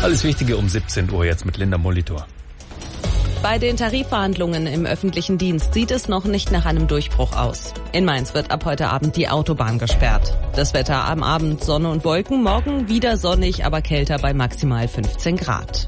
Alles Wichtige um 17 Uhr jetzt mit Linda Molitor. Bei den Tarifverhandlungen im öffentlichen Dienst sieht es noch nicht nach einem Durchbruch aus. In Mainz wird ab heute Abend die Autobahn gesperrt. Das Wetter am Abend Sonne und Wolken, morgen wieder sonnig, aber kälter bei maximal 15 Grad.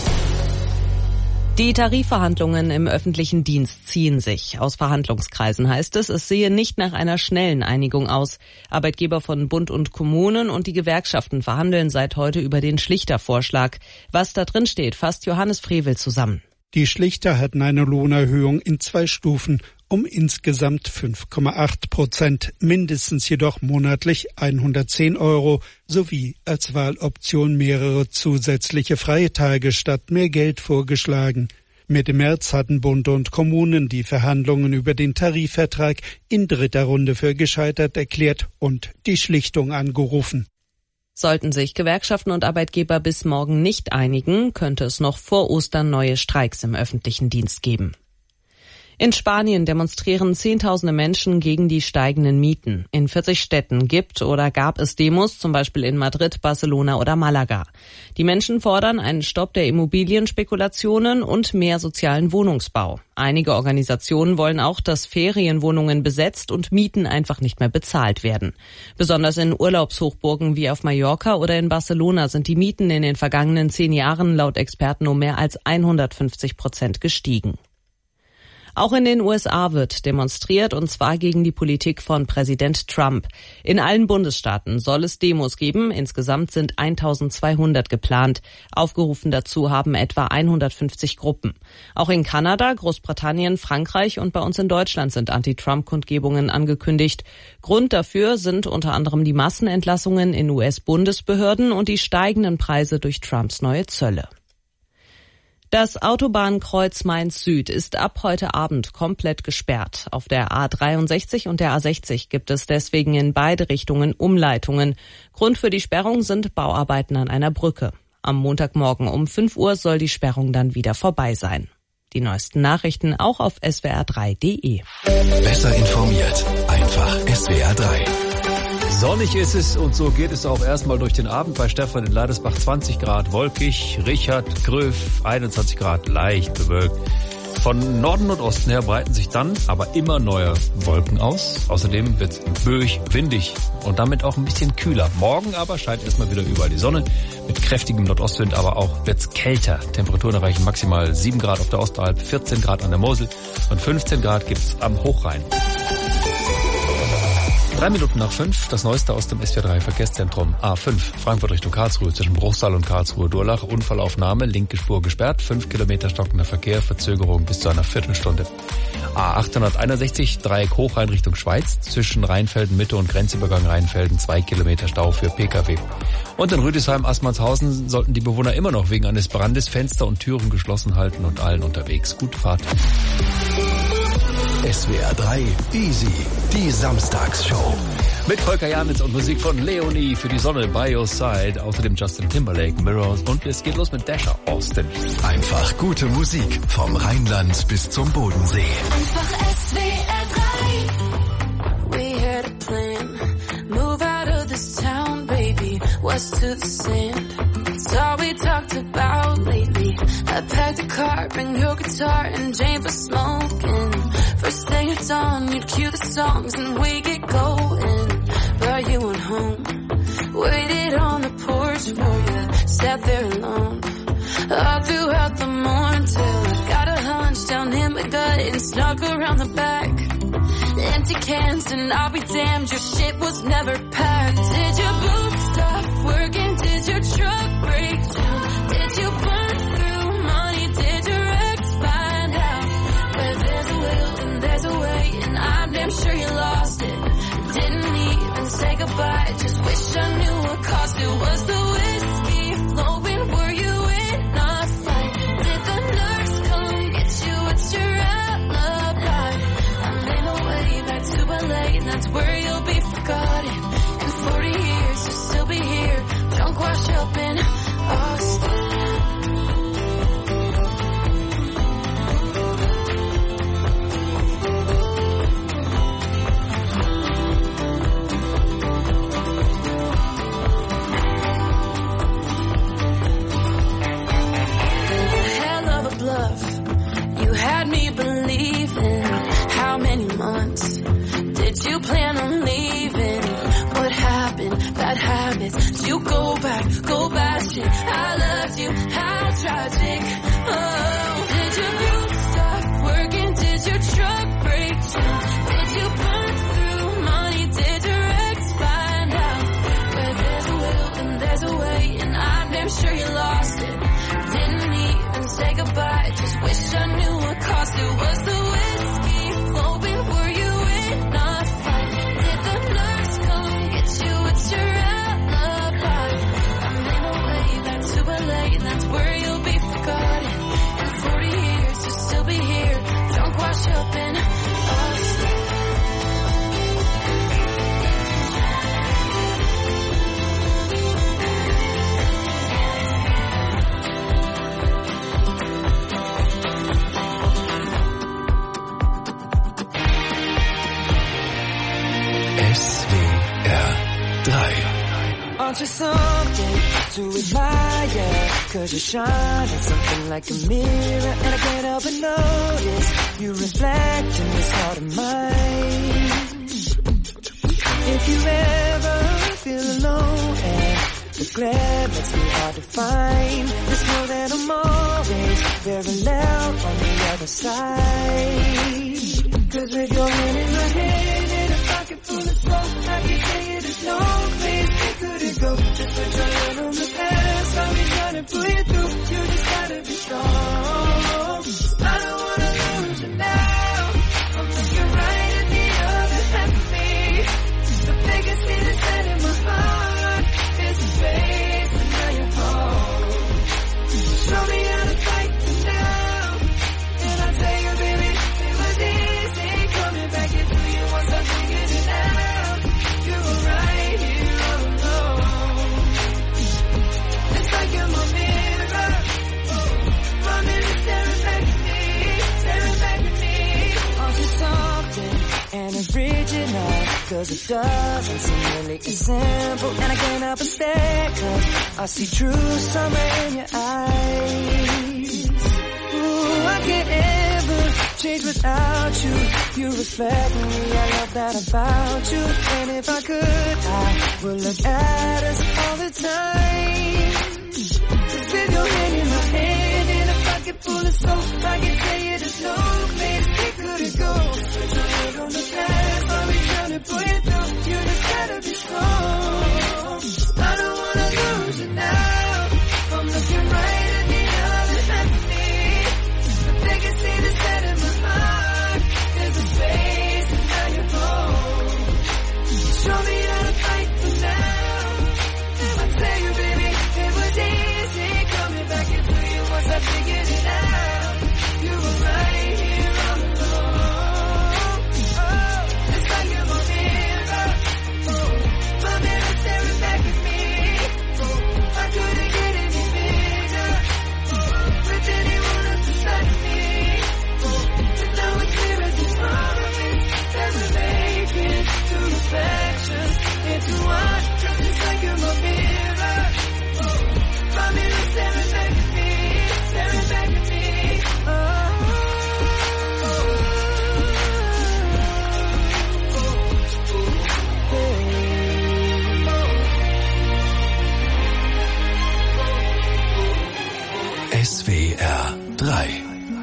Die Tarifverhandlungen im öffentlichen Dienst ziehen sich. Aus Verhandlungskreisen heißt es sehe nicht nach einer schnellen Einigung aus. Arbeitgeber von Bund und Kommunen und die Gewerkschaften verhandeln seit heute über den Schlichtervorschlag. Was da drin steht, fasst Johannes Frevel zusammen. Die Schlichter hatten eine Lohnerhöhung in 2 Stufen um insgesamt 5,8%, mindestens jedoch monatlich 110 € sowie als Wahloption mehrere zusätzliche freie Tage statt mehr Geld vorgeschlagen. Mitte März hatten Bund und Kommunen die Verhandlungen über den Tarifvertrag in 3. Runde für gescheitert erklärt und die Schlichtung angerufen. Sollten sich Gewerkschaften und Arbeitgeber bis morgen nicht einigen, könnte es noch vor Ostern neue Streiks im öffentlichen Dienst geben. In Spanien demonstrieren Zehntausende Menschen gegen die steigenden Mieten. In 40 Städten gibt oder gab es Demos, zum Beispiel in Madrid, Barcelona oder Malaga. Die Menschen fordern einen Stopp der Immobilienspekulationen und mehr sozialen Wohnungsbau. Einige Organisationen wollen auch, dass Ferienwohnungen besetzt und Mieten einfach nicht mehr bezahlt werden. Besonders in Urlaubshochburgen wie auf Mallorca oder in Barcelona sind die Mieten in den vergangenen 10 Jahren laut Experten um mehr als 150% gestiegen. Auch in den USA wird demonstriert, und zwar gegen die Politik von Präsident Trump. In allen Bundesstaaten soll es Demos geben. Insgesamt sind 1200 geplant. Aufgerufen dazu haben etwa 150 Gruppen. Auch in Kanada, Großbritannien, Frankreich und bei uns in Deutschland sind Anti-Trump-Kundgebungen angekündigt. Grund dafür sind unter anderem die Massenentlassungen in US-Bundesbehörden und die steigenden Preise durch Trumps neue Zölle. Das Autobahnkreuz Mainz-Süd ist ab heute Abend komplett gesperrt. Auf der A63 und der A60 gibt es deswegen in beide Richtungen Umleitungen. Grund für die Sperrung sind Bauarbeiten an einer Brücke. Am Montagmorgen um 5 Uhr soll die Sperrung dann wieder vorbei sein. Die neuesten Nachrichten auch auf swr3.de. Besser informiert, einfach SWR3. Sonnig ist es und so geht es auch erstmal durch den Abend bei Stefan in Leidersbach. 20 Grad wolkig, Richard, Gröf 21 Grad leicht bewölkt. Von Norden und Osten her breiten sich dann aber immer neue Wolken aus. Außerdem wird es böig, windig und damit auch ein bisschen kühler. Morgen aber scheint erstmal wieder überall die Sonne. Mit kräftigem Nordostwind aber auch wird es kälter. Temperaturen erreichen maximal 7 Grad auf der Ostalb, 14 Grad an der Mosel und 15 Grad gibt's am Hochrhein. 3 Minuten nach 5, das Neueste aus dem SWR3 Verkehrszentrum. A5, Frankfurt Richtung Karlsruhe, zwischen Bruchsal und Karlsruhe-Durlach. Unfallaufnahme, linke Spur gesperrt, 5 Kilometer stockender Verkehr, Verzögerung bis zu einer Viertelstunde. A861, Dreieck Hochrhein Richtung Schweiz, zwischen Rheinfelden Mitte und Grenzübergang Rheinfelden, 2 Kilometer Stau für Pkw. Und in Rüdesheim-Assmannshausen sollten die Bewohner immer noch wegen eines Brandes Fenster und Türen geschlossen halten und allen unterwegs. Gute Fahrt. SWR3 Easy, die Samstagsshow. Mit Volker Janitz und Musik von Leonie für die Sonne by your side. Außerdem Justin Timberlake, Mirrors und es geht los mit Dasher Austin. Einfach gute Musik vom Rheinland bis zum Bodensee. Einfach SWR3. We had a plan. Move out of this town, baby. West to the sand. It's all we talked about lately. I packed a car, bring your guitar and Jane for smoking. First thing at dawn, you'd cue the songs and we get going. But you went home, waited on the porch for you, sat there alone. All throughout the morning till I got a hunch down in my gut and snuck around the back. Empty cans and I'll be damned, your shit was never packed. Did your boots stop working? Did your truck break down? Did you burn through money? Did your ex find out? Where there's a will and there's a way, and I'm damn sure you lost it. Didn't even say goodbye, just wish I knew what cost it. Was the whiskey flowing? Were you in a fight? Did the nurse come get you? What's your alibi? I made my way back to LA, and that's where you'll be forgotten. In 40 years, you'll still be here, drunk, washed up in logic. Oh, did your roof stop working? Did your truck break down? Did you burn through money? Did your ex find out? Where there's a will and there's a way, and I'm damn sure you lost it. Didn't even say goodbye, just wish I knew what cost it. Was the whiskey flowing? Were you in a fight? Did the nurse come get you? It's your alibi. I'm in a way that's too late, that's where you'll be forgotten. In 40 years you'll still be here, drunk, washed up in us. SWR 3. Aren't you something to admire? Cause you shine at something like a mirror, and I can't help but notice you reflect in this heart of mine. If you ever feel alone and the glare makes me hard to find, just know that I'm always very loud on the other side. Cause with your hand in my hand and a pocket full of smoke, I can tell you there's no place we couldn't go. Just put your hand on the past, I'll be trying to pull you through. You just gotta be strong. I don't wanna lose you now. I'm looking right at the other half of me. The biggest thing that's set in my heart is the space, and now you're home. Show me how to fight you now, and I'll tell you, baby, it was easy coming back into you once I figured it out. You were right here all alone. It's like you're my mirror, my mirror staring back at me. Aren't you something and original? Cause it doesn't seem really as simple, and I can't help but stare, cause I see true summer in your eyes. Ooh, I can't ever change without you. You reflect me, I love that about you. And if I could, I would look at us all the time. Just with your hand in my hand and a pocket full of soap, I can tell you there's no place we couldn't go. Put your hand on the past, I'll be trying to pull you through. You just gotta be strong. I don't wanna lose you now. I'm looking right at the other half of me. The biggest thing that's set in my heart is the space, and now you're home. Show me how to fight for now, and I tell you, baby, it was easy coming back into you once I figured it out. You were right here all alone. Oh, it's like you're my mirror, my mirror staring back at me. I couldn't get any bigger with anyone else beside me. But now it's clear as the promise that we're making two reflections into one. It's like you're my mirror, my mirror staring back at me, staring back at me. SWR 3.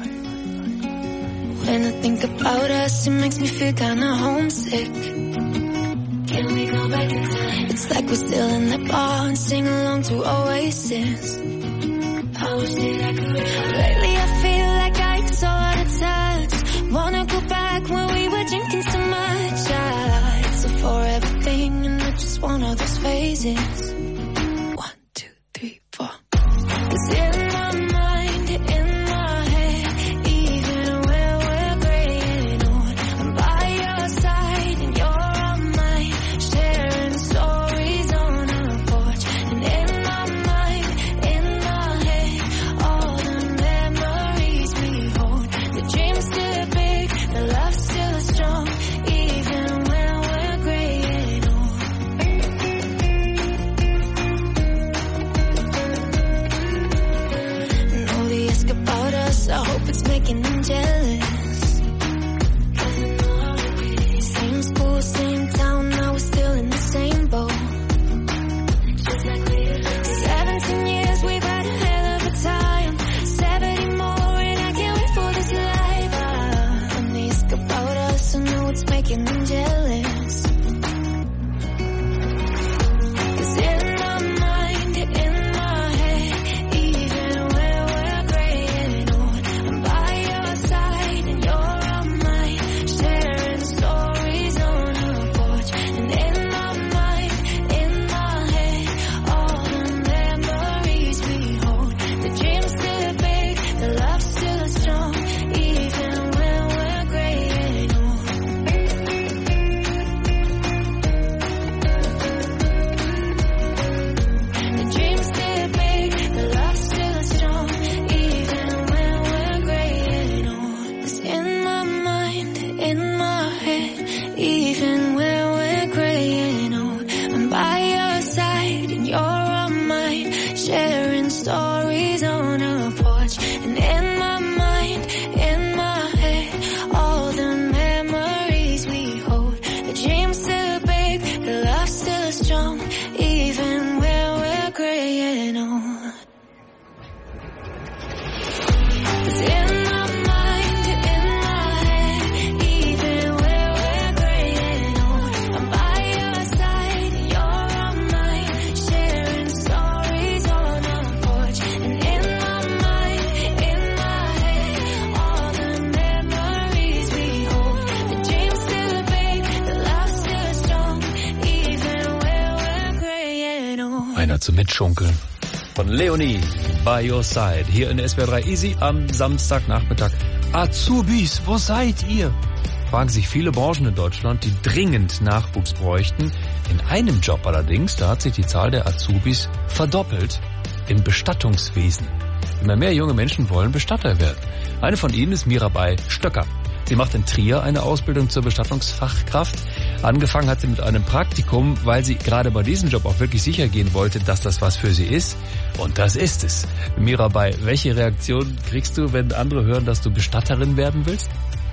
When I think about us, it makes me feel kinda homesick. Can we go back in time? It's like we're still in that bar and sing along to Oasis. I wish that I could. Lately I feel like I'm so out of touch. Wanna go back when we were drinking so much. I so for everything, and I just want all those phases. 1, 2, 3, 4. 'Cause in my mind, in my head, even when we're graying old, I'm by your side and you're on mine, sharing stories on our porch. And in my mind, in my head, all the memories we hold. The dream's still big, the love's still strong, even when we're graying old. And all they ask about us, I hope it's making them jealous. Same school, same town, now we're still in the same boat. 17 years, we've had a hell of a time. zum Mitschunkeln. Von Leonie, By Your Side, hier in SWR 3 Easy am Samstagnachmittag. Azubis, wo seid ihr? Fragen sich viele Branchen in Deutschland, die dringend Nachwuchs bräuchten. In einem Job allerdings, da hat sich die Zahl der Azubis verdoppelt, im Bestattungswesen. Immer mehr junge Menschen wollen Bestatter werden. Eine von ihnen ist Mirabai Stöcker. Sie macht in Trier eine Ausbildung zur Bestattungsfachkraft. Angefangen hat sie mit einem Praktikum, weil sie gerade bei diesem Job auch wirklich sicher gehen wollte, dass das was für sie ist. Und das ist es. Mirabai, welche Reaktion kriegst du, wenn andere hören, dass du Bestatterin werden willst?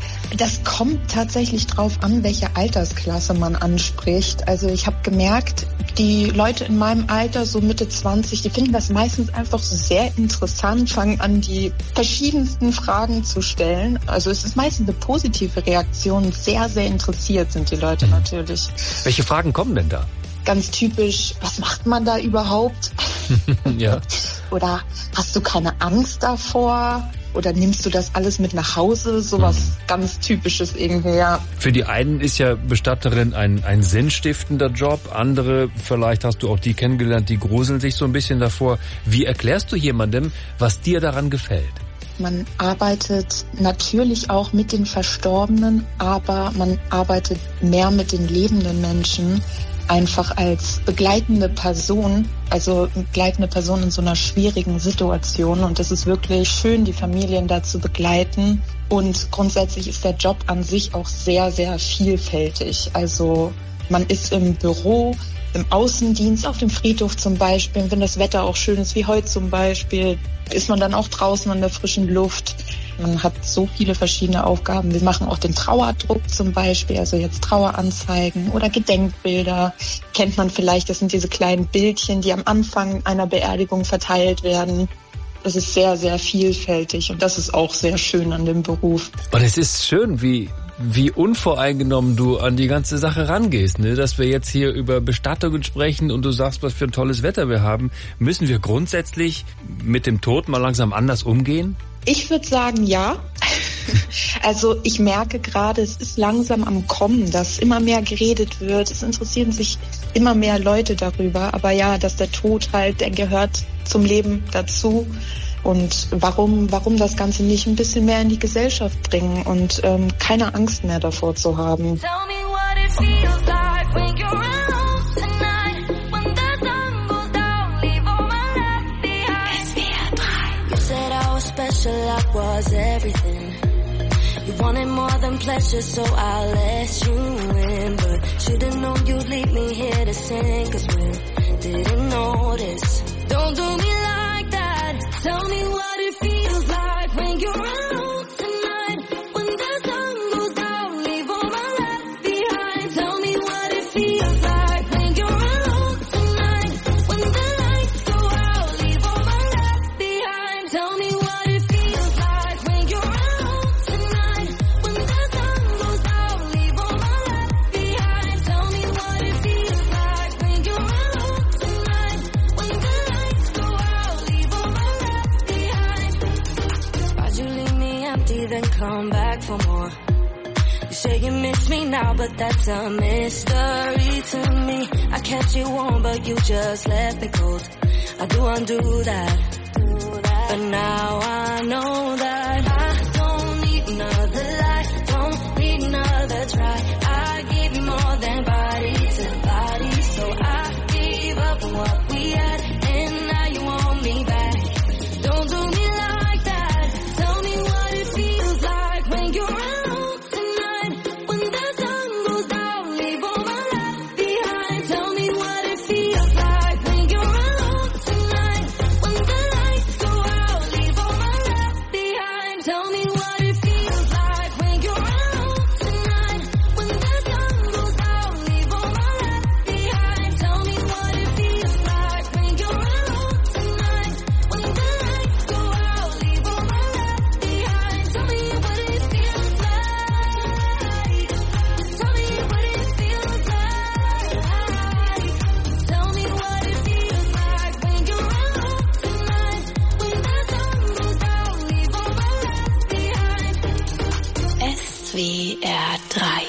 Das kommt tatsächlich drauf an, welche Altersklasse man anspricht. Also ich habe gemerkt, die Leute in meinem Alter, so Mitte 20, die finden das meistens einfach sehr interessant, fangen an, die verschiedensten Fragen zu stellen. Also es ist meistens eine positive Reaktion. Sehr, sehr interessiert sind die Leute natürlich. Welche Fragen kommen denn da? Ganz typisch, was macht man da überhaupt? Ja. Oder hast du keine Angst davor? Oder nimmst du das alles mit nach Hause? Sowas ganz Typisches irgendwie, ja. Für die einen ist ja Bestatterin ein sinnstiftender Job. Andere, vielleicht hast du auch die kennengelernt, die gruseln sich so ein bisschen davor. Wie erklärst du jemandem, was dir daran gefällt? Man arbeitet natürlich auch mit den Verstorbenen, aber man arbeitet mehr mit den lebenden Menschen. Einfach als begleitende Person, also begleitende Person in so einer schwierigen Situation. Und es ist wirklich schön, die Familien da zu begleiten. Und grundsätzlich ist der Job an sich auch sehr, sehr vielfältig. Also man ist im Büro, im Außendienst, auf dem Friedhof zum Beispiel. Wenn das Wetter auch schön ist, wie heute zum Beispiel, ist man dann auch draußen an der frischen Luft. Man hat so viele verschiedene Aufgaben. Wir machen auch den Trauerdruck zum Beispiel, also jetzt Traueranzeigen oder Gedenkbilder. Kennt man vielleicht, das sind diese kleinen Bildchen, die am Anfang einer Beerdigung verteilt werden. Das ist sehr, sehr vielfältig und das ist auch sehr schön an dem Beruf. Und es ist schön, wie unvoreingenommen du an die ganze Sache rangehst, ne? Dass wir jetzt hier über Bestattungen sprechen und du sagst, was für ein tolles Wetter wir haben. Müssen wir grundsätzlich mit dem Tod mal langsam anders umgehen? Ich würde sagen, ja. Also ich merke gerade, es ist langsam am Kommen, dass immer mehr geredet wird. Es interessieren sich immer mehr Leute darüber. Aber ja, dass der Tod halt, der gehört zum Leben dazu. Und warum das Ganze nicht ein bisschen mehr in die Gesellschaft bringen und keine Angst mehr davor zu haben. Special, I was everything. You wanted more than pleasure, so I let you in. But should've known you'd leave me here to sin, 'cause we didn't notice. Don't do me like that. Tell me what it feels like when you're alone tonight. When the sun goes down, leave all my left behind. Tell me what it feels like when you're alone tonight. When the lights go out, leave all my left behind. Tell me what then come back for more. You say you miss me now, but that's a mystery to me. I kept you warm, but you just left me cold. I do undo that. But now I know that I don't need another lie, don't need another try. I give you more than body to body, so I gave up on what we had, and now you want me back. Don't do me like that. Tell me what it feels like when you're alone tonight. When the sun goes down, leave all my left behind. Tell me what it feels like when you're alone tonight. When the lights go out, leave all my left behind. Tell me what it feels like when you're alone tonight. When the sun goes down, leave all my left behind. Tell me what it feels like when you're alone tonight. When the lights go out, leave all my left behind. Tell me what it feels like. Tell me what it feels like. Tell me what it feels like when you're alone tonight. When the sun goes down, leave all my left behind. SWR 3.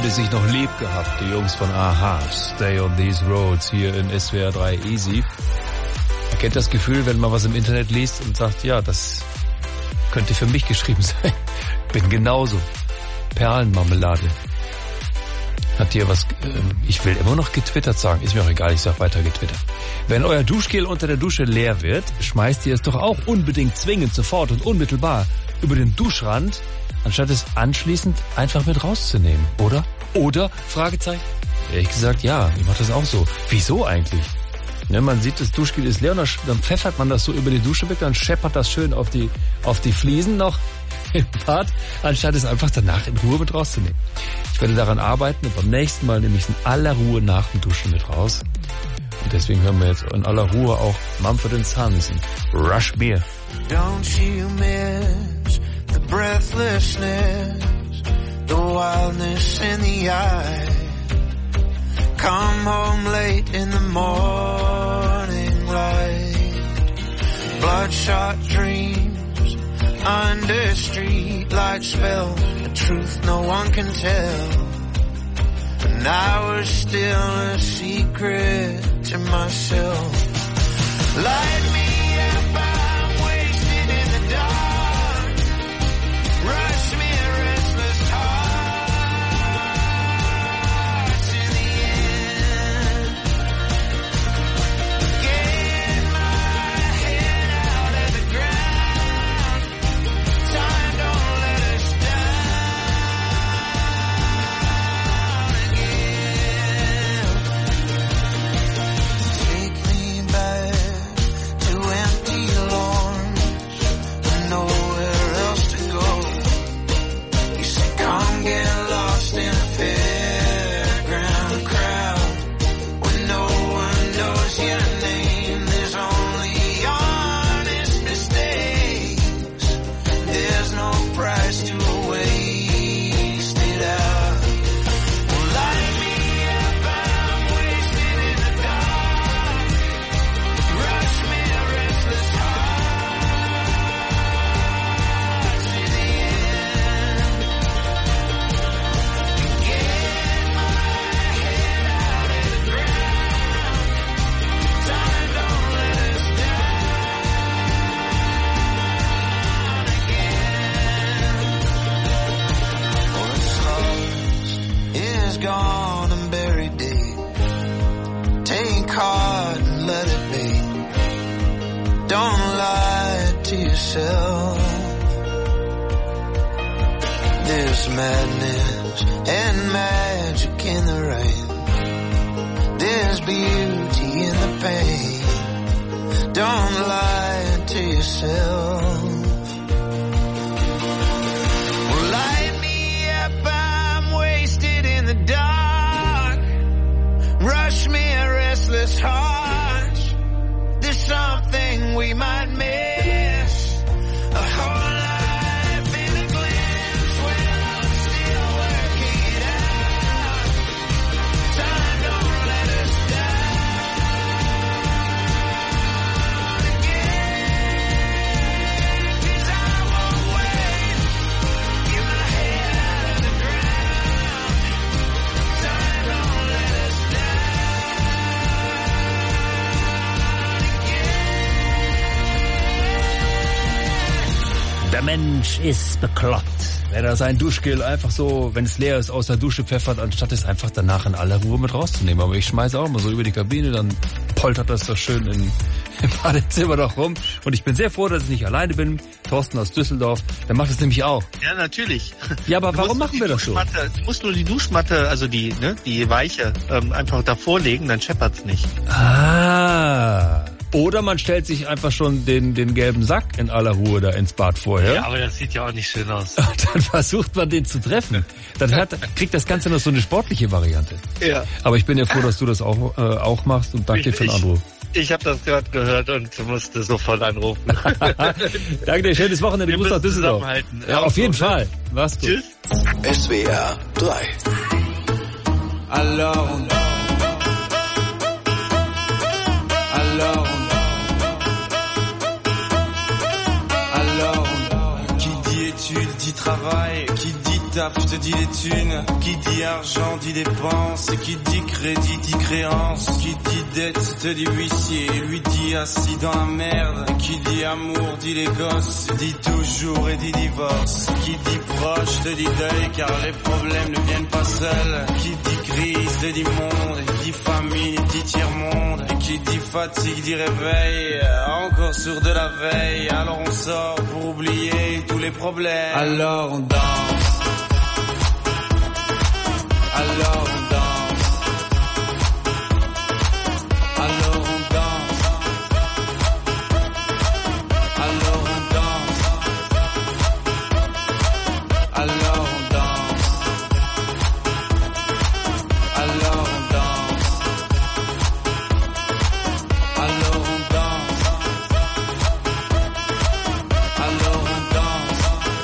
die sich noch lieb gehabt, die Jungs von Aha, Stay on These Roads, hier in SWR 3 Easy. Ihr kennt das Gefühl, wenn man was im Internet liest und sagt, ja, das könnte für mich geschrieben sein. Bin genauso. Perlenmarmelade. Hat hier was, ich will immer noch getwittert sagen, ist mir auch egal, ich sag weiter getwittert. Wenn euer Duschgel unter der Dusche leer wird, schmeißt ihr es doch auch unbedingt zwingend, sofort und unmittelbar über den Duschrand, anstatt es anschließend einfach mit rauszunehmen, oder? Oder? Fragezeichen. Ehrlich gesagt, ja, ich mach das auch so. Wieso eigentlich? Ne, man sieht, das Duschgel ist leer und dann pfeffert man das so über die Dusche weg, dann scheppert das schön auf die Fliesen noch im Bad, anstatt es einfach danach in Ruhe mit rauszunehmen. Ich werde daran arbeiten und beim nächsten Mal nehme ich es in aller Ruhe nach dem Duschen mit raus. Und deswegen hören wir jetzt in aller Ruhe auch Mumford & Sons und Rush Beer. Don't you miss the breathlessness, the wildness in the eye? Come home late in the morning light, bloodshot dreams under streetlight spell, a truth no one can tell. And I was still a secret to myself. Light me up, I'm wasted in the dark. Rush me a restless heart to the end. Get my head out of the ground. Time don't let us down again. Take me back to empty lawns and nowhere else to go. You say come get lost in a fairground crowd when no one knows your name. There's only honest mistakes. There's no price to waste it out. Well, light me up, I'm wasted in the dark. Rush me a restless heart to the end. Get my head out of the ground. Time don't let us down again. What's lost is gone and buried deep. Take heart and let it be. Don't lie to yourself. There's madness and magic in the rain. There's beauty in the pain. Don't lie to yourself. Well, light me up, I'm wasted in the dark. Rush me a restless heart. There's something we might miss. A whole life in a glimpse. Well, I'm still working it out. Time don't let us down again. 'Cause I won't wait. Get my head out of the ground. Time don't let us Der Mensch ist bekloppt. Wenn er sein Duschgel einfach so, wenn es leer ist, aus der Dusche pfeffert, anstatt es einfach danach in aller Ruhe mit rauszunehmen. Aber ich schmeiße auch mal so über die Kabine, dann poltert das doch schön im Badezimmer doch rum. Und ich bin sehr froh, dass ich nicht alleine bin. Thorsten aus Düsseldorf, der macht das nämlich auch. Ja, natürlich. Ja, aber warum machen wir das so? Du musst nur die Duschmatte, also die weiche, einfach davor legen, dann scheppert's nicht. Ah. Oder man stellt sich einfach schon den gelben Sack in aller Ruhe da ins Bad vorher. Ja, aber das sieht ja auch nicht schön aus. Dann versucht man den zu treffen. Dann kriegt das Ganze noch so eine sportliche Variante. Ja. Aber ich bin ja froh, dass du das auch machst und danke dir für den Anruf. Ich habe das gerade gehört und musste sofort anrufen. Danke dir, schönes Wochenende. Gruß nach Düsseldorf. Ja, auf jeden Fall. Mach's gut. Tschüss. SWR 3. Alone. Qui dit études dit travail, qui dit taf, je te dis les thunes. Qui dit argent dit dépense. Et qui dit crédit dit créance. Qui dit dette te dit huissier. Lui dit assis dans la merde. Et qui dit amour dit les gosses. Dit toujours et dit divorce. Qui dit proche te dit deuil car les problèmes ne viennent pas seuls. Qui dit crise te dit monde. Et qui dit famille dit tiers-monde. Et qui dit fatigue dit réveil. Encore sourd de la veille. Alors on sort pour oublier tous les problèmes. Alors on danse. Alors on danse. Alors on danse. Alors on danse. Alors on danse. Alors on danse. Alors on danse. Alors on danse.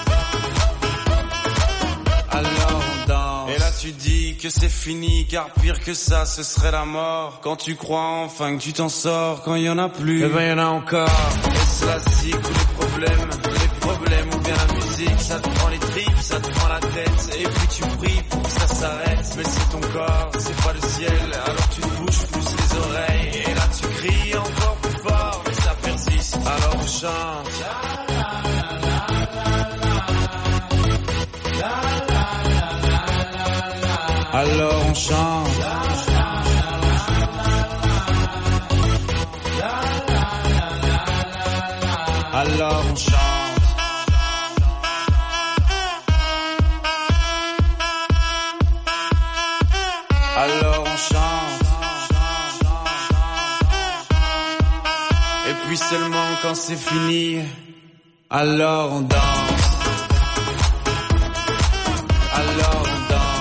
Alors on danse. Et là tu dis que c'est fini, car pire que ça ce serait la mort. Quand tu crois enfin que tu t'en sors, quand il y en a plus, eh ben y en a encore. Est-ce la zik ou les problèmes ou bien la musique. Ça te prend les tripes, ça te prend la tête. Et puis tu pries pour que ça s'arrête. Mais c'est ton corps, c'est pas le ciel. Alors tu te bouges plus les oreilles. Et là tu cries encore plus fort, mais ça persiste. Alors on chante. Alors on chante. Alors on chante. Alors on chante. Et puis seulement quand c'est fini, alors on danse. Alors on danse.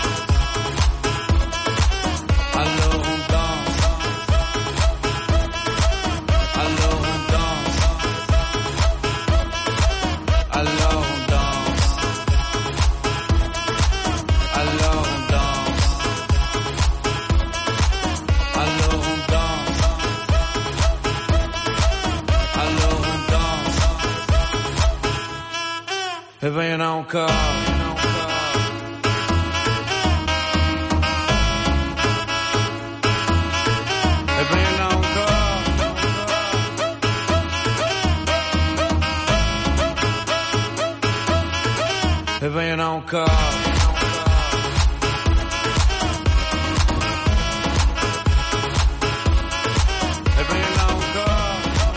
Alors on danse. Alors on danse. Alors on danse. Alors on danse. Alors on danse. Alors on danse. Eh ben y'en a encore. Eh ben y'en a encore. Eh ben y'en a encore.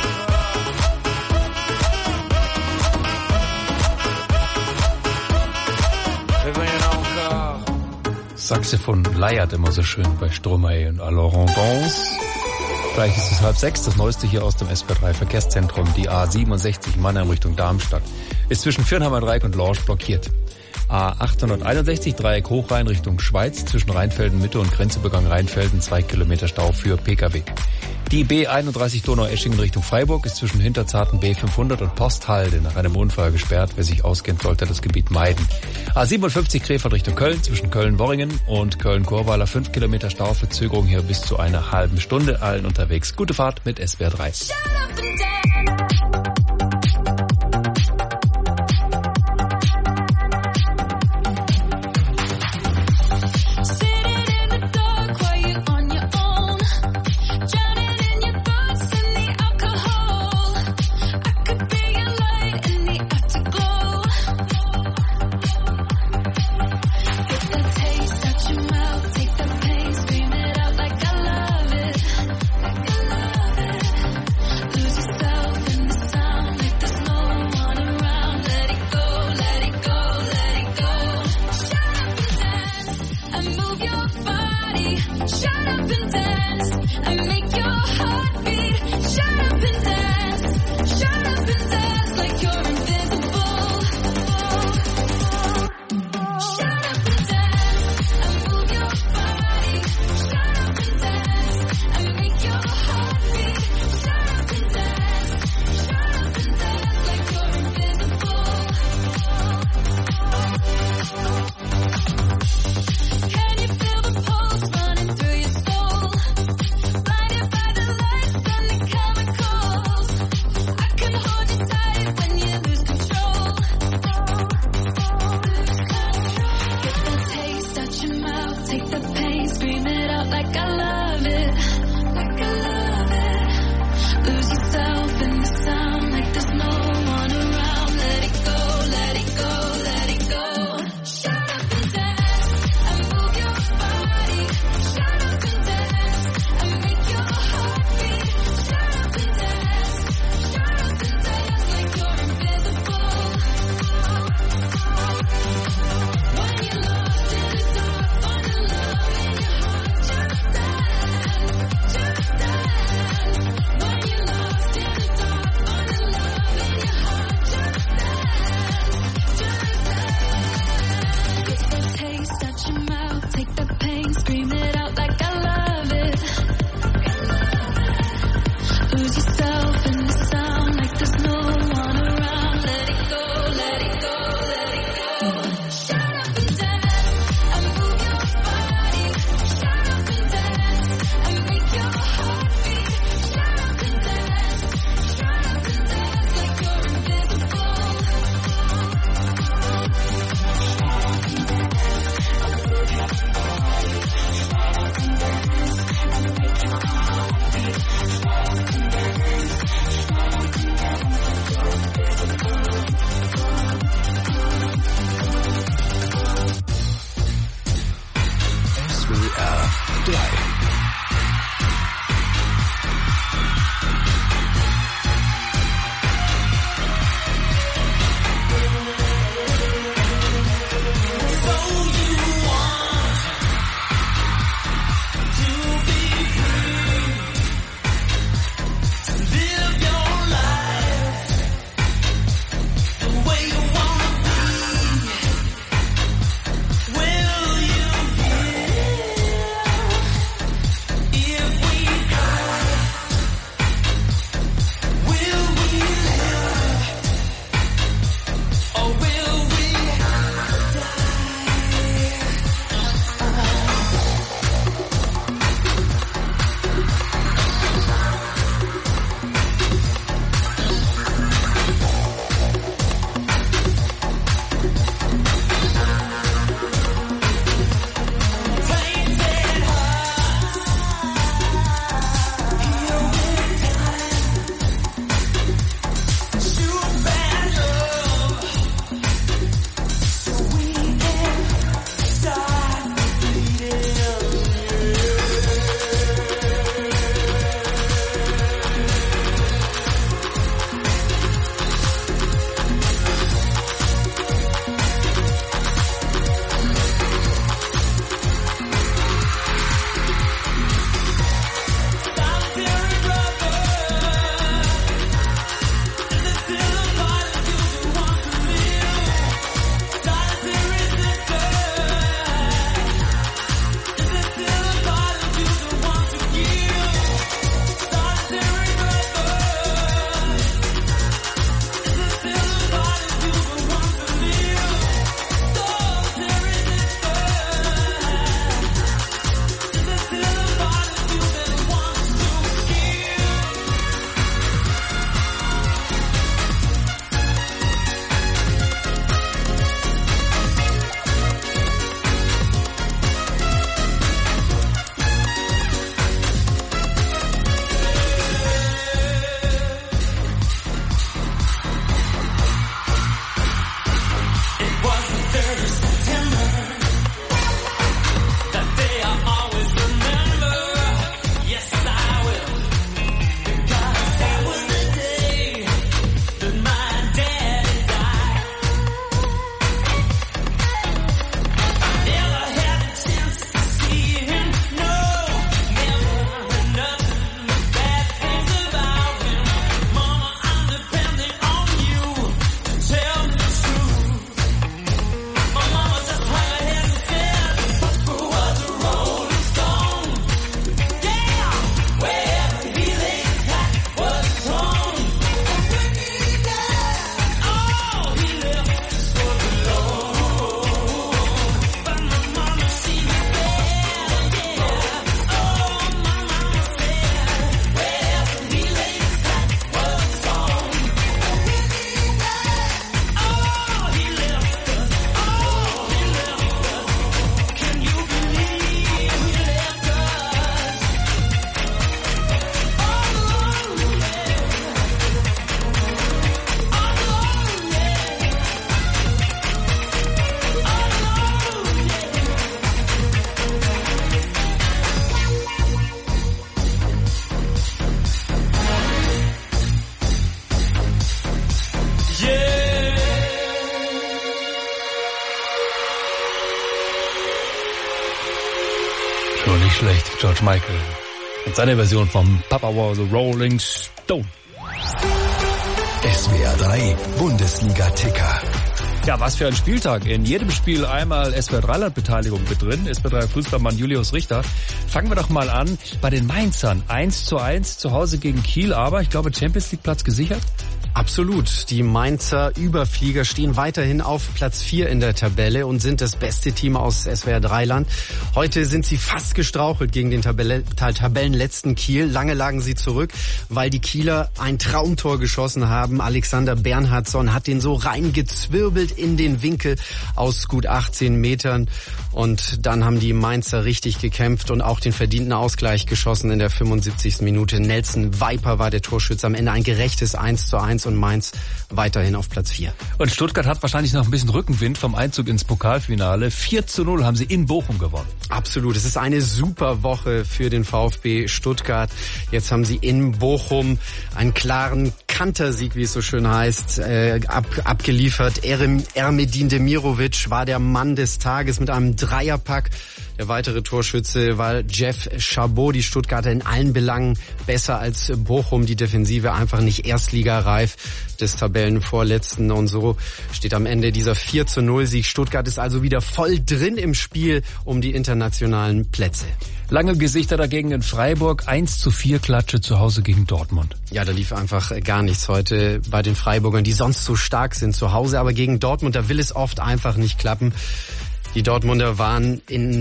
Eh ben y'en a encore. Saxophon leiert immer so schön bei Stromae und Alors on danse. Gleich ist es 5:30, das Neueste hier aus dem SB3 Verkehrszentrum. Die A67 Mannheim Richtung Darmstadt ist zwischen Viernheimer Dreieck und Lorsch blockiert. A861 Dreieck Hochrhein Richtung Schweiz zwischen Rheinfelden Mitte und Grenzübergang Rheinfelden 2 Kilometer Stau für Pkw. Die B31 Donaueschingen Richtung Freiburg ist zwischen Hinterzarten B500 und Posthalde nach einem Unfall gesperrt. Wer sich auskennt, sollte das Gebiet meiden. A57 Krefeld Richtung Köln zwischen Köln-Worringen und Köln-Chorweiler 5 Kilometer Stau, Verzögerung hier bis zu einer halben Stunde. Allen unterwegs. Gute Fahrt mit SWR3. Lose yourself in like I love it, like I love it. Lose yourself in the sound like there's no one around. Let it go, let it go, let it go. Shut up and dance and move your body. Shut up and dance and make your heart beat. Shut up and dance like you're invisible. When you're lost in the dark, find the love in your heart. Just dance. schlecht, George Michael. Und seine Version vom Papa Was a Rolling Stone. SWR 3 Bundesliga-Ticker. Ja, was für ein Spieltag. In jedem Spiel einmal SWR 3-Land-Beteiligung mit drin. SWR 3 Fußballmann Julius Richter. Fangen wir doch mal an bei den Mainzern. 1:1 zu Hause gegen Kiel, aber ich glaube Champions League Platz gesichert. Absolut. Die Mainzer Überflieger stehen weiterhin auf Platz 4 in der Tabelle und sind das beste Team aus SWR 3-Land. Heute sind sie fast gestrauchelt gegen den Tabellenletzten Kiel. Lange lagen sie zurück, weil die Kieler ein Traumtor geschossen haben. Alexander Bernhardsson hat den so reingezwirbelt in den Winkel aus gut 18 Metern. Und dann haben die Mainzer richtig gekämpft und auch den verdienten Ausgleich geschossen in der 75. Minute. Nelson Viper war der Torschütze. Am Ende ein gerechtes 1:1 und Mainz weiterhin auf Platz 4. Und Stuttgart hat wahrscheinlich noch ein bisschen Rückenwind vom Einzug ins Pokalfinale. 4:0 haben sie in Bochum gewonnen. Absolut. Es ist eine super Woche für den VfB Stuttgart. Jetzt haben sie in Bochum einen klaren Kantersieg, wie es so schön heißt, abgeliefert. Ermedin Demirovic war der Mann des Tages mit einem Dreierpack. Der weitere Torschütze war Jeff Chabot. Die Stuttgarter in allen Belangen besser als Bochum. Die Defensive einfach nicht erstligareif des Tabellenvorletzten. Und so steht am Ende dieser 4:0-Sieg. Stuttgart ist also wieder voll drin im Spiel um die internationalen Plätze. Lange Gesichter dagegen in Freiburg. 1:4 Klatsche zu Hause gegen Dortmund. Ja, da lief einfach gar nichts heute bei den Freiburgern, die sonst so stark sind zu Hause. Aber gegen Dortmund, da will es oft einfach nicht klappen. Die Dortmunder haben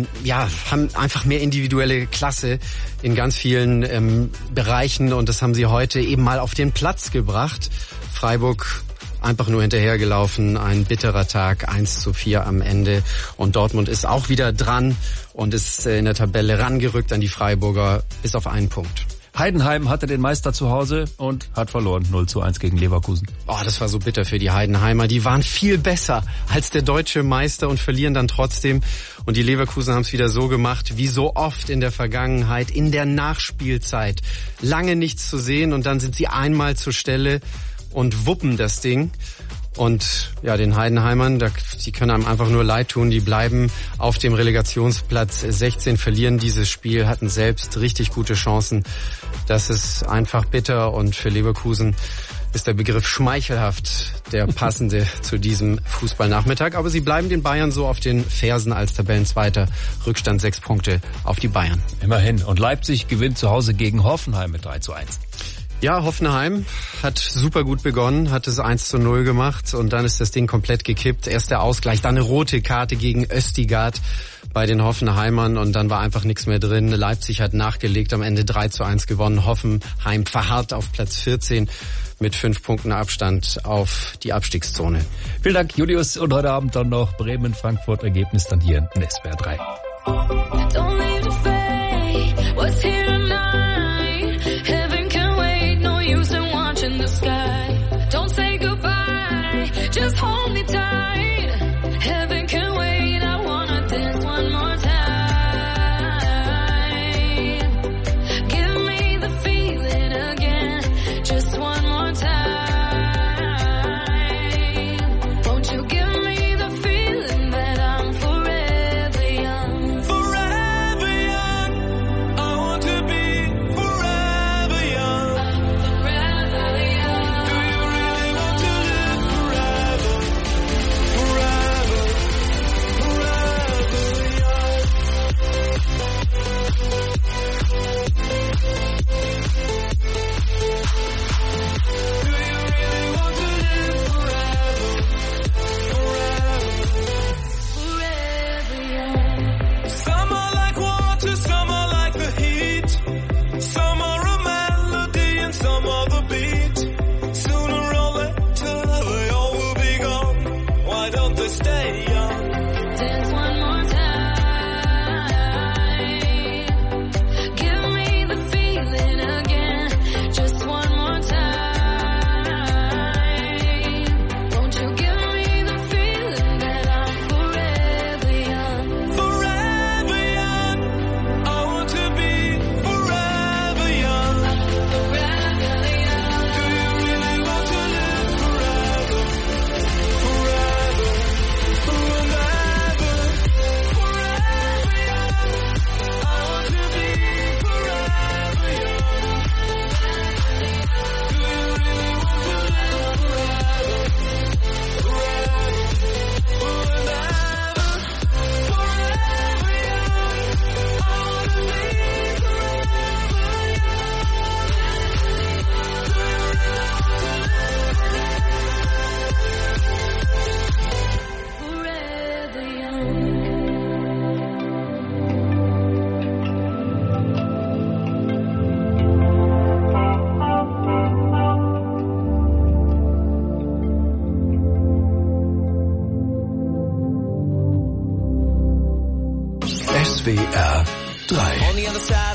einfach mehr individuelle Klasse in ganz vielen Bereichen und das haben sie heute eben mal auf den Platz gebracht. Freiburg einfach nur hinterhergelaufen, ein bitterer Tag, 1:4 am Ende. Und Dortmund ist auch wieder dran und ist in der Tabelle rangerückt an die Freiburger bis auf einen Punkt. Heidenheim hatte den Meister zu Hause und hat verloren 0:1 gegen Leverkusen. Oh, das war so bitter für die Heidenheimer. Die waren viel besser als der deutsche Meister und verlieren dann trotzdem. Und die Leverkusen haben es wieder so gemacht, wie so oft in der Vergangenheit, in der Nachspielzeit. Lange nichts zu sehen und dann sind sie einmal zur Stelle und wuppen das Ding. Und ja, den Heidenheimern, die können einem einfach nur leid tun. Die bleiben auf dem Relegationsplatz 16, verlieren dieses Spiel, hatten selbst richtig gute Chancen. Das ist einfach bitter und für Leverkusen ist der Begriff schmeichelhaft der passende zu diesem Fußballnachmittag. Aber sie bleiben den Bayern so auf den Fersen als Tabellenzweiter. Rückstand 6 Punkte auf die Bayern. Immerhin. Und Leipzig gewinnt zu Hause gegen Hoffenheim mit 3:1. Ja, Hoffenheim hat super gut begonnen, hat es 1:0 gemacht und dann ist das Ding komplett gekippt. Erst der Ausgleich, dann eine rote Karte gegen Östigard bei den Hoffenheimern und dann war einfach nichts mehr drin. Leipzig hat nachgelegt, am Ende 3:1 gewonnen. Hoffenheim verharrt auf Platz 14 mit 5 Punkten Abstand auf die Abstiegszone. Vielen Dank, Julius. Und heute Abend dann noch Bremen-Frankfurt, Ergebnis dann hier in SWR 3. Don't leave the fate, what's here tonight? Heaven can wait, no use in watching the sky. Don't say goodbye, just hold me tight. Heaven can wait, I wanna dance one more time. Give me the feeling again, just one more time. Won't you give me the feeling that I'm forever young? Forever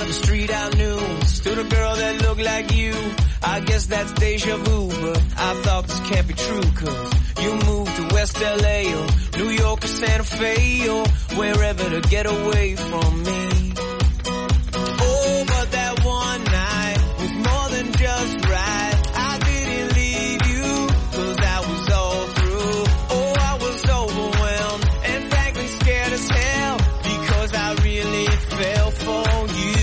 of the street I knew stood a girl that looked like you. I guess that's deja vu, but I thought this can't be true, cause you moved to West LA or New York or Santa Fe or wherever to get away from me. Oh, but that one night was more than just right. I didn't leave you, cause I was all through. Oh, I was overwhelmed and frankly scared as hell, because I really fell for you.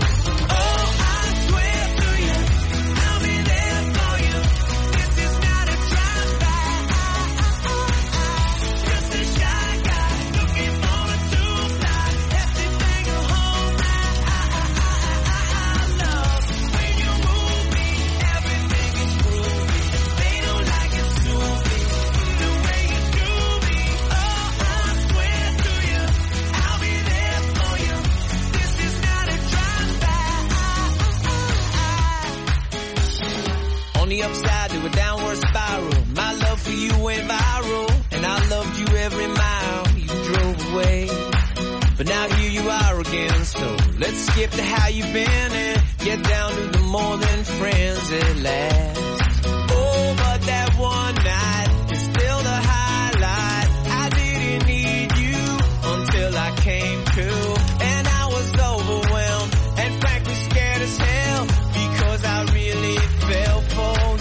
Upside to a downward spiral. My love for you went viral, and I loved you every mile you drove away. But now here you are again, so let's skip to how you've been and get down to the more than friends at last. Oh, but that one night is still the highlight. I didn't need you until I came to, and I was overwhelmed and frankly scared as hell, because I really fell for you.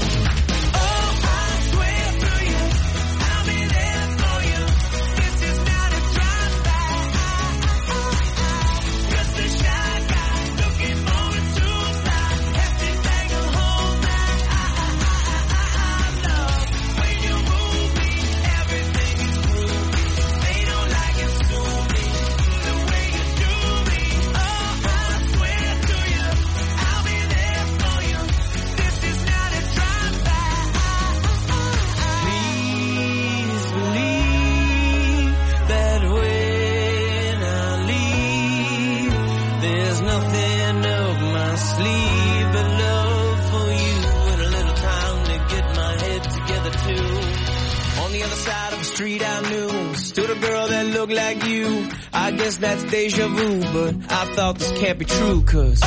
Street I knew stood a girl that looked like you. I guess that's deja vu, but I thought this can't be true, cause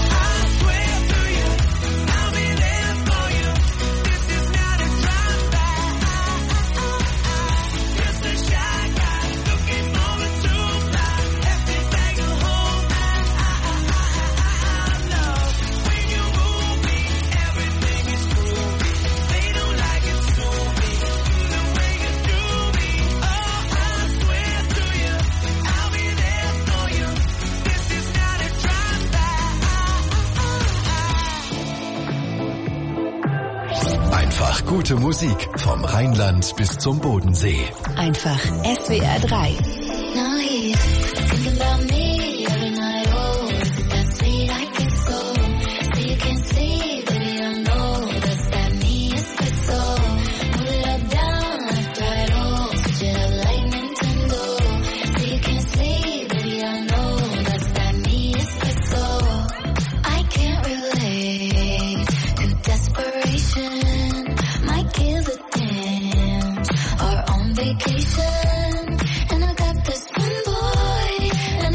Gute Musik vom Rheinland bis zum Bodensee. Einfach SWR 3. And I got this one boy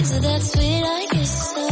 to that sweet I guess so.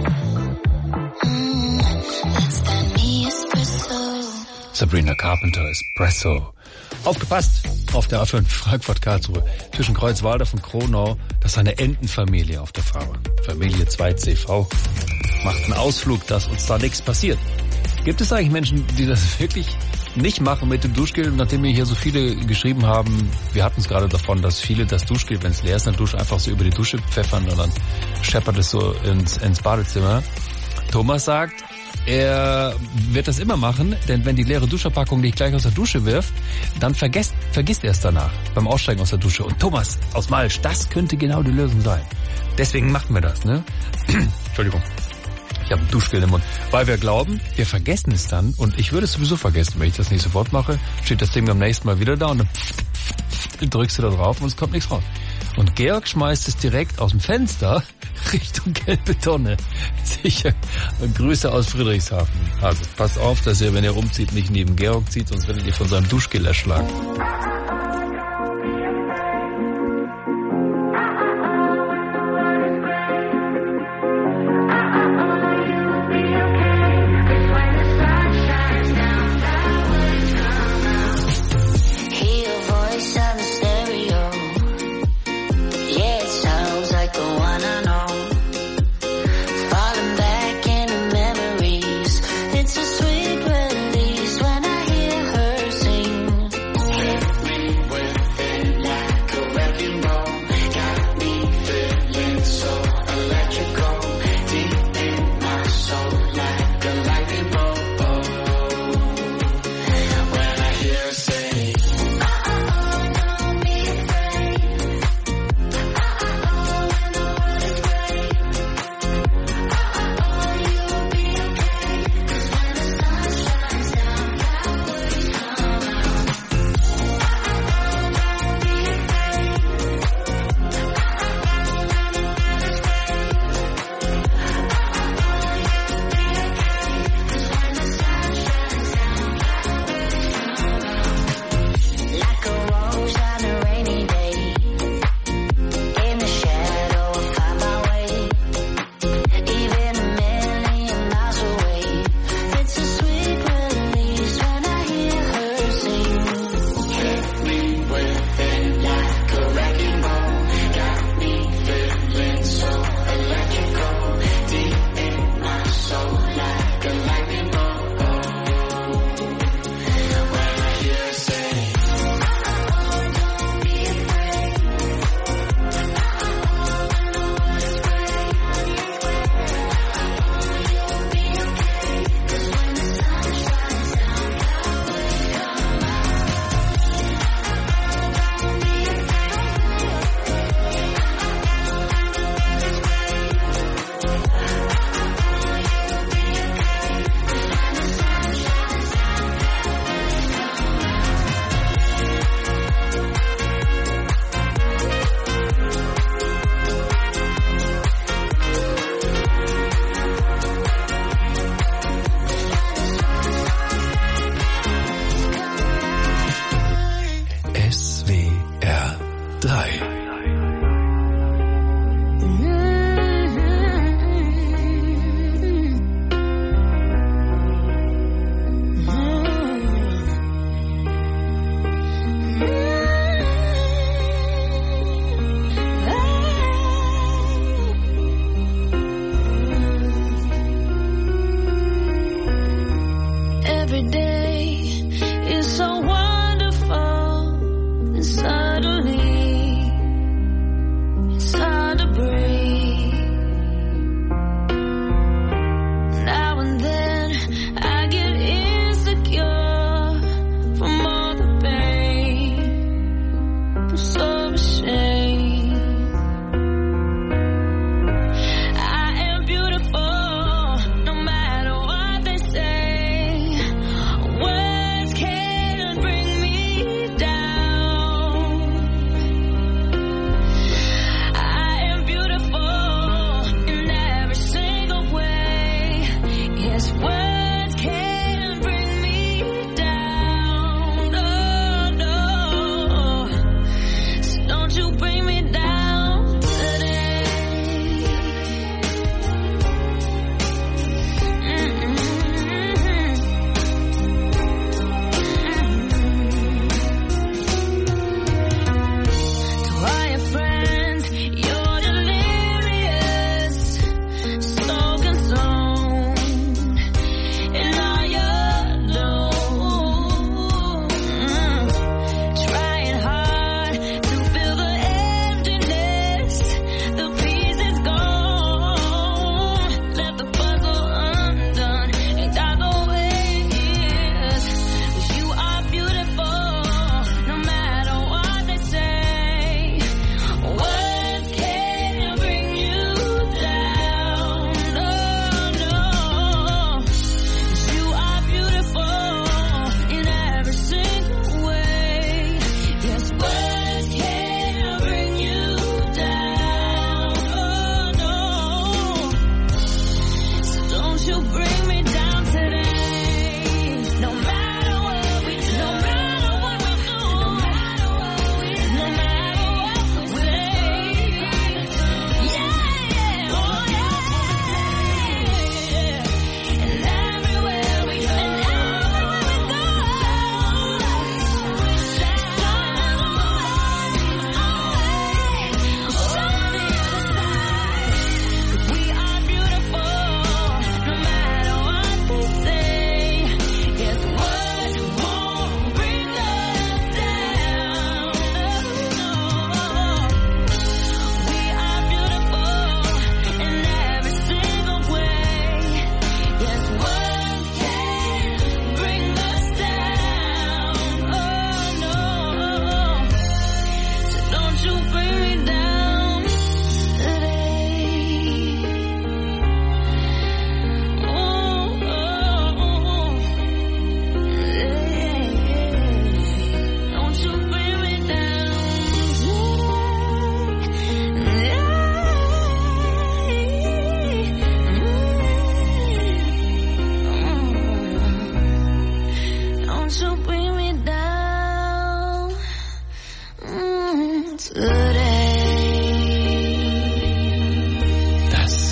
That's that me espresso. Sabrina Carpenter, Espresso. Aufgepasst! Auf der A5 Frankfurt-Karlsruhe zwischen Kreuzwaldorf und Kronau, das ist eine Entenfamilie auf der Fahrbahn. Familie 2CV macht einen Ausflug, dass uns da nichts passiert. Gibt es eigentlich Menschen, die das wirklich nicht machen mit dem Duschgel? Nachdem mir hier so viele geschrieben haben, wir hatten es gerade davon, dass viele das Duschgel, wenn es leer ist, in der Dusche einfach so über die Dusche pfeffern und dann scheppert es so ins Badezimmer. Thomas sagt, er wird das immer machen, denn wenn die leere Duscherpackung nicht gleich aus der Dusche wirft, dann vergisst er es danach beim Aussteigen aus der Dusche. Und Thomas aus Malsch, das könnte genau die Lösung sein. Deswegen machen wir das, ne? Entschuldigung. Ich habe ein Duschgel im Mund. Weil wir glauben, wir vergessen es dann. Und ich würde es sowieso vergessen. Wenn ich das nicht sofort mache, steht das Ding beim nächsten Mal wieder da und dann drückst du da drauf und es kommt nichts raus. Und Georg schmeißt es direkt aus dem Fenster Richtung gelbe Tonne. Sicher. Grüße aus Friedrichshafen. Also passt auf, dass ihr, wenn ihr umzieht, nicht neben Georg zieht, sonst werdet ihr von seinem Duschgel erschlagen. It's a sweet release when I hear her sing.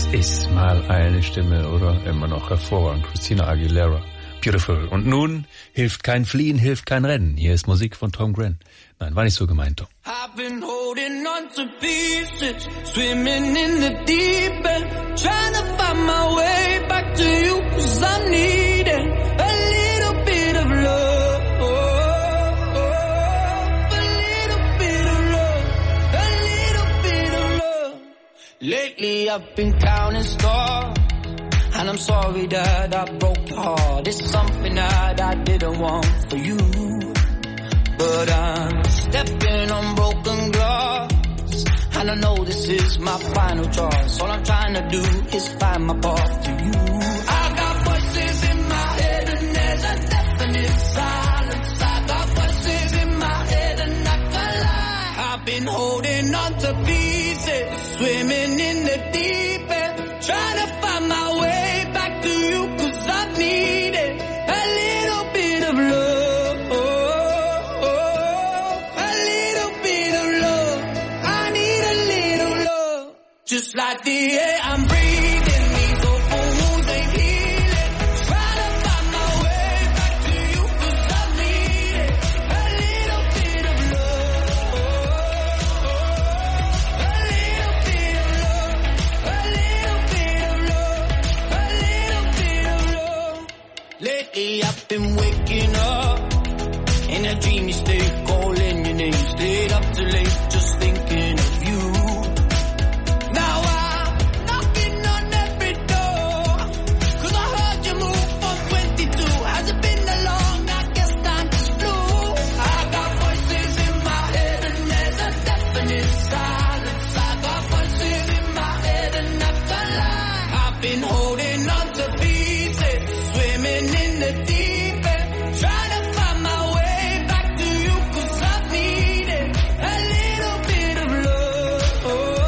ist mal eine Stimme, oder? Immer noch hervorragend. Christina Aguilera. Beautiful. Und nun hilft kein Fliehen, hilft kein Rennen. Hier ist Musik von Tom Grenn. Nein, war nicht so gemeint, Tom. I've been holding on to pieces, swimming in the deep end, trying to find my way back to you, 'cause I'm needing a little bit of love, a little bit of love, a little bit of love. Lately I've been counting stars, and I'm sorry that I broke your heart. It's something that I didn't want for you, but I'm stepping on broken glass, and I know this is my final choice. All I'm trying to do is find my path to you. I got voices in my head and there's a definite silence. I got voices in my head and I can't lie. I've been holding on to pieces, swimming in the deep end, trying to find my way back to you, 'cause I needed a little bit of love. Just like the air I'm breathing, these open wounds ain't healing. Trying to find my way back to you, 'cause I need a little bit of love. A little bit of love. A little bit of love. A little bit of love. Lately I've been waking up in a dreamy state, calling your name. Stayed up too late, just thinking of you. Been holding on to pieces, swimming in the deep end, trying to find my way back to you, 'cause I needed a little bit of love,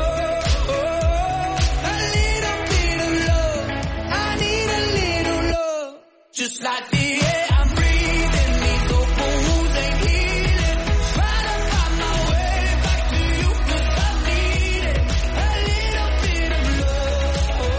a little bit of love. I need a little love, just like the air I'm breathing. These open wounds ain't healing. Trying to find my way back to you, 'cause I needed a little bit of love.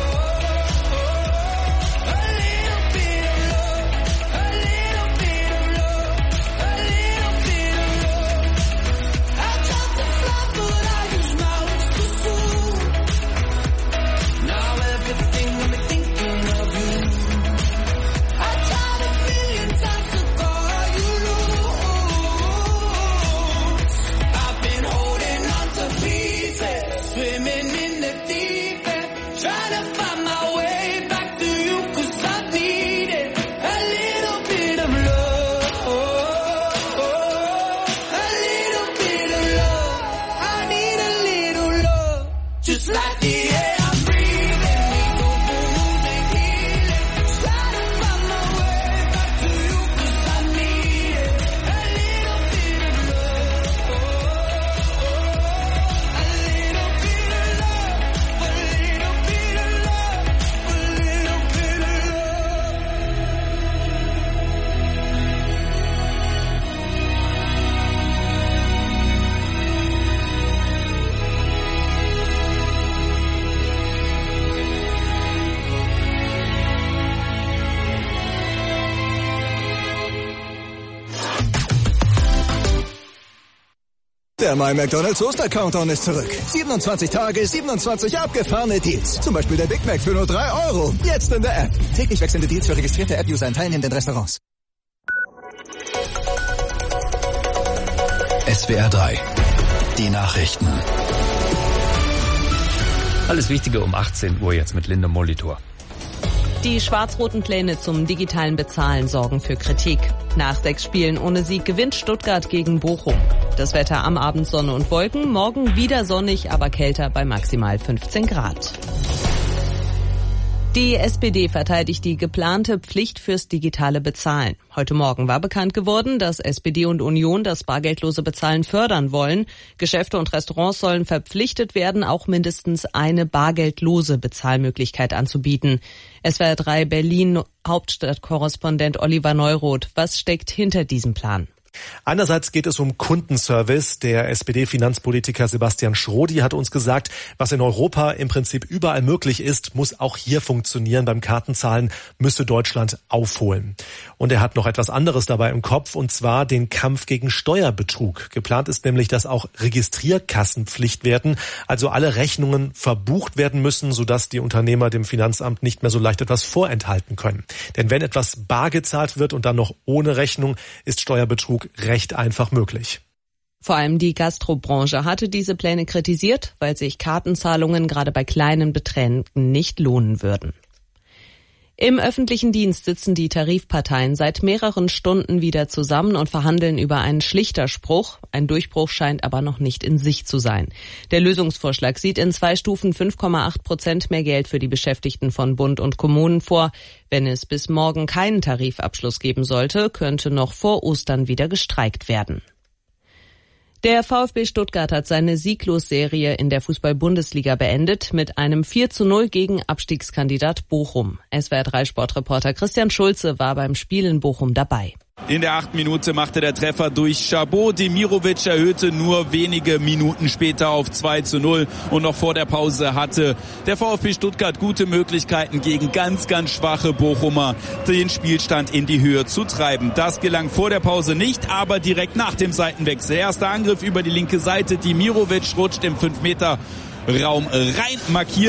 Der My McDonald's Oster-Countdown ist zurück. 27 Tage, 27 abgefahrene Deals. Zum Beispiel der Big Mac für nur 3 €. Jetzt in der App. Täglich wechselnde Deals für registrierte App-User in teilnehmenden Restaurants. SWR 3. Die Nachrichten. Alles Wichtige um 18 Uhr jetzt mit Linda Molitor. Die schwarz-roten Pläne zum digitalen Bezahlen sorgen für Kritik. Nach 6 Spielen ohne Sieg gewinnt Stuttgart gegen Bochum. Das Wetter am Abend Sonne und Wolken, morgen wieder sonnig, aber kälter bei maximal 15 Grad. Die SPD verteidigt die geplante Pflicht fürs digitale Bezahlen. Heute Morgen war bekannt geworden, dass SPD und Union das bargeldlose Bezahlen fördern wollen. Geschäfte und Restaurants sollen verpflichtet werden, auch mindestens eine bargeldlose Bezahlmöglichkeit anzubieten. SWR 3 Berlin Hauptstadtkorrespondent Oliver Neuroth. Was steckt hinter diesem Plan? Einerseits geht es um Kundenservice. Der SPD-Finanzpolitiker Sebastian Schrodi hat uns gesagt, was in Europa im Prinzip überall möglich ist, muss auch hier funktionieren. Beim Kartenzahlen müsse Deutschland aufholen. Und er hat noch etwas anderes dabei im Kopf, und zwar den Kampf gegen Steuerbetrug. Geplant ist nämlich, dass auch Registrierkassenpflicht werden, also alle Rechnungen verbucht werden müssen, sodass die Unternehmer dem Finanzamt nicht mehr so leicht etwas vorenthalten können. Denn wenn etwas bar gezahlt wird und dann noch ohne Rechnung, ist Steuerbetrug recht einfach möglich. Vor allem die Gastrobranche hatte diese Pläne kritisiert, weil sich Kartenzahlungen gerade bei kleinen Beträgen nicht lohnen würden. Im öffentlichen Dienst sitzen die Tarifparteien seit mehreren Stunden wieder zusammen und verhandeln über einen Schlichterspruch. Ein Durchbruch scheint aber noch nicht in Sicht zu sein. Der Lösungsvorschlag sieht in 2 Stufen 5,8% mehr Geld für die Beschäftigten von Bund und Kommunen vor. Wenn es bis morgen keinen Tarifabschluss geben sollte, könnte noch vor Ostern wieder gestreikt werden. Der VfB Stuttgart hat seine Sieglos-Serie in der Fußball-Bundesliga beendet mit einem 4:0 gegen Abstiegskandidat Bochum. SWR3-Sportreporter Christian Schulze war beim Spiel in Bochum dabei. In der 8. Minute machte der Treffer durch Chabot. Demirovic erhöhte nur wenige Minuten später auf 2:0. Und noch vor der Pause hatte der VfB Stuttgart gute Möglichkeiten, gegen ganz, ganz schwache Bochumer den Spielstand in die Höhe zu treiben. Das gelang vor der Pause nicht, aber direkt nach dem Seitenwechsel. Erster Angriff über die linke Seite. Demirovic rutscht im 5-Meter-Raum rein, markiert